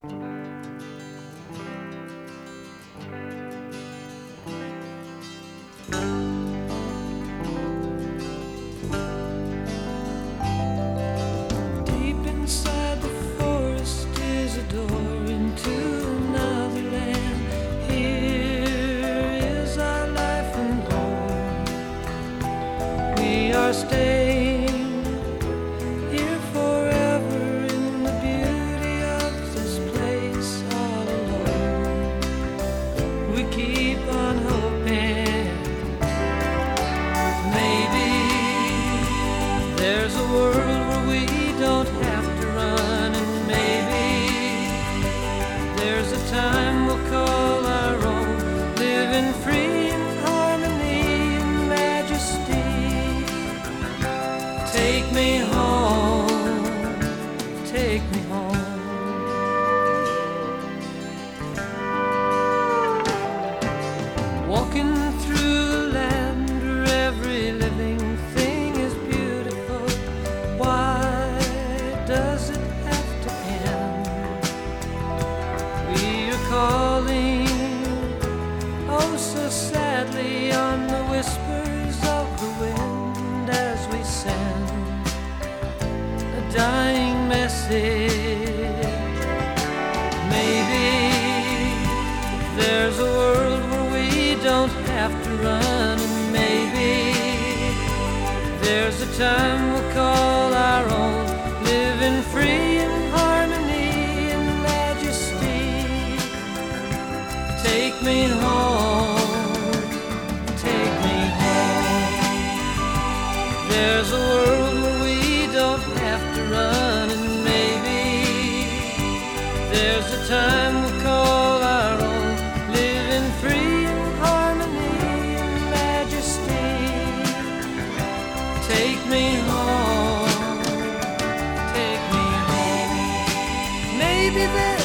Deep inside the forest is a door into another land. Here is our life and home. We are staying here forever in the beauty of this place all alone. We keep on hoping maybe there's a world where we don't have to run, and maybe there's a time we'll call our own, living free in harmony and majesty. Take me home, take me home. Walking through a land where every living thing is beautiful. Why does it have to end? We are calling, oh so sadly, on the whispers of the wind as we send a dying message. Maybe there's a world where we don't have to run, and maybe there's a time we'll call our own, living free in harmony and majesty. Take me home, take me home. There's a world where we don't have to run, and maybe there's a time we'll call our own, living free in harmony and majesty. Take me home, take me home. Maybe there's